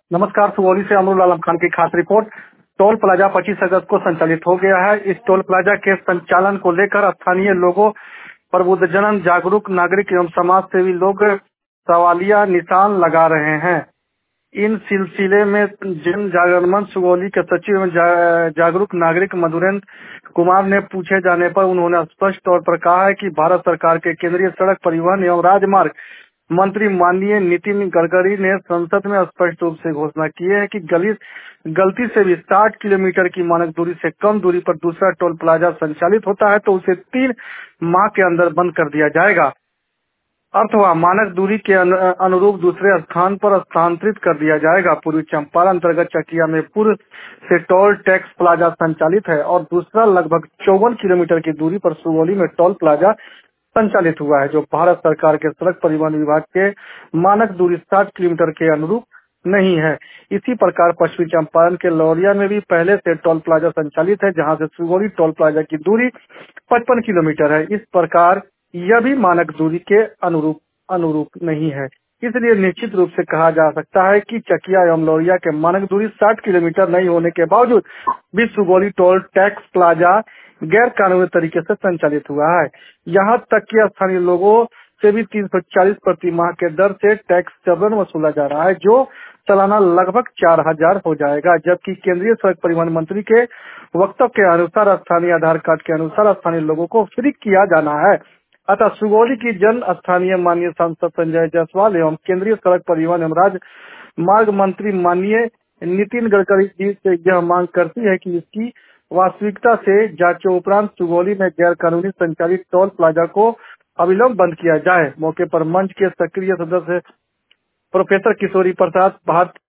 नमस्कार। सुगौली से अमरुल आलम खान की खास रिपोर्ट। टोल प्लाजा 25 अगस्त को संचालित हो गया है। इस टोल प्लाजा के संचालन को लेकर स्थानीय लोगों, प्रबुद्धजन, जागरूक नागरिक एवं समाज सेवी लोग सवालिया निशान लगा रहे हैं। इन सिलसिले में जन जागरण मंच सुगौली के सचिव एवं जागरूक नागरिक मधुरेंद्र कुमार ने पूछे जाने पर उन्होंने स्पष्ट तौर पर कहा है कि भारत सरकार के केंद्रीय सड़क परिवहन एवं राजमार्ग मंत्री माननीय नितिन गडकरी ने संसद में स्पष्ट रूप से घोषणा की है कि गलती से भी 60 किलोमीटर की मानक दूरी से कम दूरी पर दूसरा टोल प्लाजा संचालित होता है तो उसे 3 माह के अंदर बंद कर दिया जाएगा अथवा मानक दूरी के अनुरूप दूसरे स्थान पर स्थानांतरित कर दिया जाएगा। पूर्वी चंपारण अंतर्गत चकिया में पूर्व से टोल टैक्स प्लाजा संचालित है और दूसरा लगभग 54 किलोमीटर की दूरी पर सुगौली में टोल प्लाजा संचालित हुआ है, जो भारत सरकार के सड़क परिवहन विभाग के मानक दूरी 60 किलोमीटर के अनुरूप नहीं है। इसी प्रकार पश्चिमी चंपारण के लौरिया में भी पहले से टोल प्लाजा संचालित है, जहां से सुगौली टोल प्लाजा की दूरी 55 किलोमीटर है। इस प्रकार यह भी मानक दूरी के अनुरूप नहीं है। इसलिए निश्चित रूप से कहा जा सकता है कि चकिया एवं लौरिया के मानक दूरी 60 किलोमीटर नहीं होने के बावजूद भी सुगौली टोल टैक्स प्लाजा गैर कानूनी तरीके से संचालित हुआ है। यहाँ तक कि स्थानीय लोगों से भी 340 प्रति माह के दर से टैक्स जबरन वसूला जा रहा है, जो सालाना लगभग 4000 हो जाएगा। जबकि केंद्रीय सड़क परिवहन मंत्री के वक्तव्य के अनुसार स्थानीय आधार कार्ड के अनुसार स्थानीय लोगों को फ्री किया जाना है। अतः सुगौली की जन स्थानीय माननीय सांसद संजय जायसवाल एवं केंद्रीय सड़क परिवहन एवं राजमार्ग मंत्री माननीय नितिन गडकरी जी से यह मांग करती है कि इसकी वास्तविकता से जांचों उपरांत सुगौली में गैर कानूनी संचालित टोल प्लाजा को अविलंब बंद किया जाए। मौके पर मंच के सक्रिय सदस्य प्रोफेसर किशोरी प्रसाद, भारत